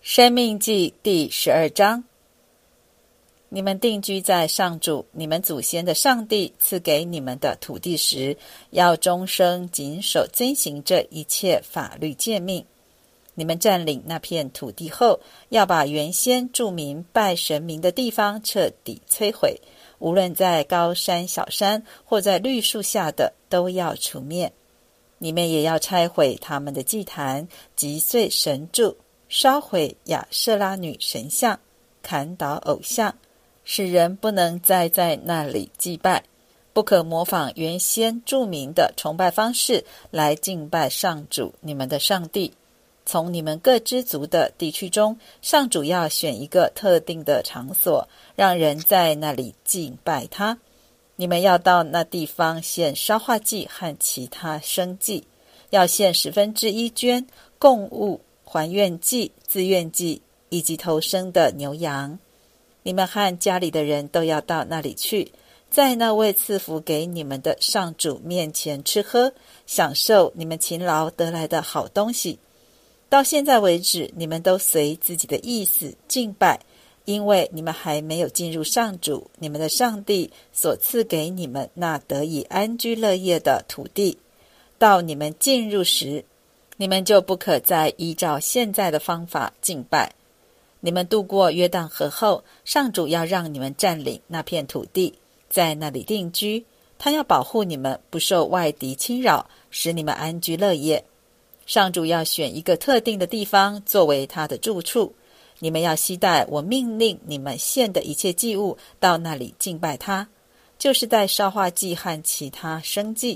申命记第12章。你们定居在上主你们祖先的上帝赐给你们的土地时，要终生谨守遵行这一切法律诫命。你们占领那片土地后，要把原先住民拜神明的地方彻底摧毁，无论在高山小山或在绿树下的，都要除灭。你们也要拆毁他们的祭坛，击碎神柱，烧毁亚舍拉女神像，砍倒偶像，使人不能再在那里祭拜。不可模仿原先著名的崇拜方式来敬拜上主你们的上帝。从你们各支族的地区中，上主要选一个特定的场所，让人在那里敬拜他。你们要到那地方献烧化祭和其他牲祭，要献1/10捐供物、还愿祭、自愿祭以及头生的牛羊。你们和家里的人都要到那里去，在那位赐福给你们的上主面前吃喝，享受你们勤劳得来的好东西。到现在为止，你们都随自己的意思敬拜，因为你们还没有进入上主你们的上帝所赐给你们那得以安居乐业的土地。到你们进入时，你们就不可再依照现在的方法敬拜。你们渡过约旦河后，上主要让你们占领那片土地，在那里定居。他要保护你们不受外敌侵扰，使你们安居乐业。上主要选一个特定的地方作为他的住处，你们要携带我命令你们献的一切祭物到那里敬拜他，就是带烧化祭和其他牲祭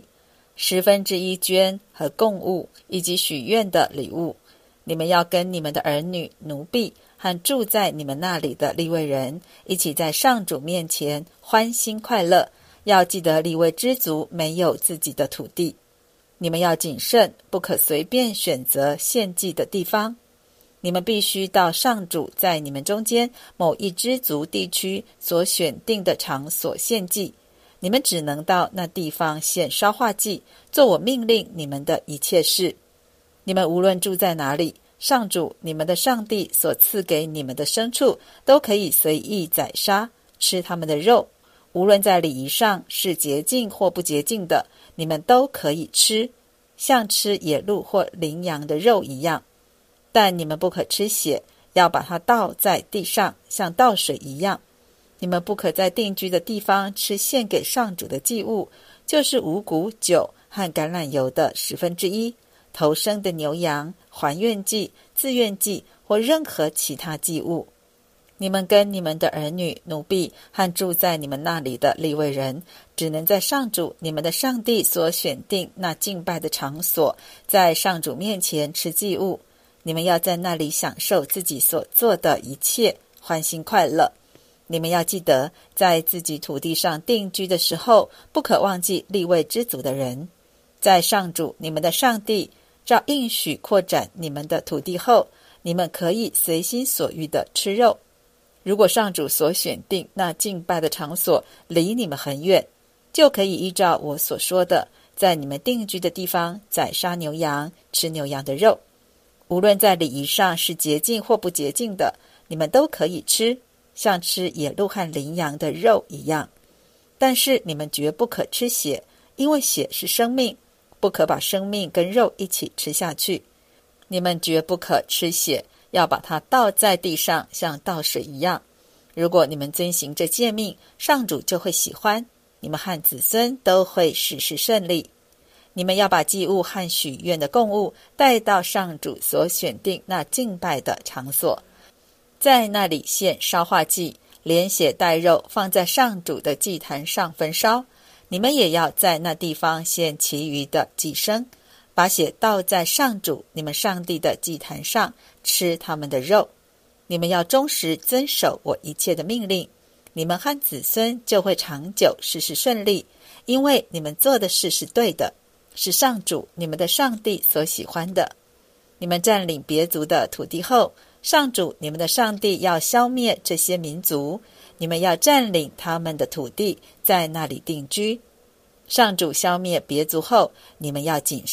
，1/10捐和供物，以及许愿的礼物。你们要跟你们的儿女、奴婢和住在你们那里的利未人一起在上主面前欢欣快乐。要记得利未支族没有自己的土地。你们要谨慎，不可随便选择献祭的地方。你们必须到上主在你们中间某一支族地区所选定的场所献祭。你们只能到那地方献烧化祭，做我命令你们的一切事。你们无论住在哪里，上主你们的上帝所赐给你们的牲畜，都可以随意宰杀，吃他们的肉。无论在礼仪上是洁净或不洁净的，你们都可以吃，像吃野鹿或羚羊的肉一样。但你们不可吃血，要把它倒在地上，像倒水一样。你们不可在定居的地方吃献给上主的祭物，就是五谷、酒和橄榄油的1/10，头生的牛羊、还愿祭、自愿祭或任何其他祭物。你们跟你们的儿女、奴婢和住在你们那里的利未人，只能在上主你们的上帝所选定那敬拜的场所，在上主面前吃祭物。你们要在那里享受自己所做的一切，欢欣快乐。你们要记得，在自己土地上定居的时候，不可忘记利未支族的人。在上主你们的上帝照应许扩展你们的土地后，你们可以随心所欲地吃肉。如果上主所选定那敬拜的场所离你们很远，就可以依照我所说的，在你们定居的地方宰杀牛羊，吃牛羊的肉。无论在礼仪上是洁净或不洁净的，你们都可以吃，像吃野鹿和羚羊的肉一样。但是你们绝不可吃血，因为血是生命，不可把生命跟肉一起吃下去。你们绝不可吃血，要把它倒在地上，像倒水一样。如果你们遵行这诫命，上主就会喜欢，你们和子孙都会事事顺利。你们要把祭物和许愿的供物带到上主所选定那敬拜的场所，在那里献烧化祭，连血带肉放在上主的祭坛上焚烧。你们也要在那地方献其余的祭牲，把血倒在上主你们上帝的祭坛上，吃他们的肉。你们要忠实遵守我一切的命令，你们和子孙就会长久，事事顺利，因为你们做的事是对的，是上主你们的上帝所喜欢的。你们占领别族的土地后，上主你们的上帝要消灭这些民族，你们要占领他们的土地，在那里定居。上主消灭别族后，你们要谨慎，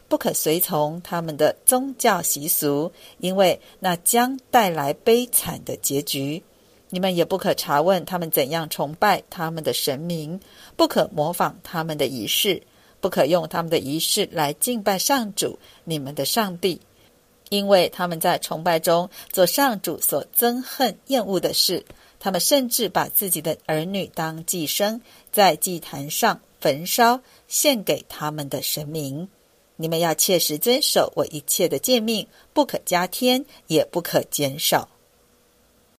不可随从他们的宗教习俗，因为那将带来悲惨的结局。你们也不可查问他们怎样崇拜他们的神明，不可模仿他们的仪式，不可用他们的仪式来敬拜上主你们的上帝，因为他们在崇拜中做上主所憎恨厌恶的事。他们甚至把自己的儿女当祭牲，在祭坛上焚烧，献给他们的神明。你们要切实遵守我一切的诫命，不可加添，也不可减少。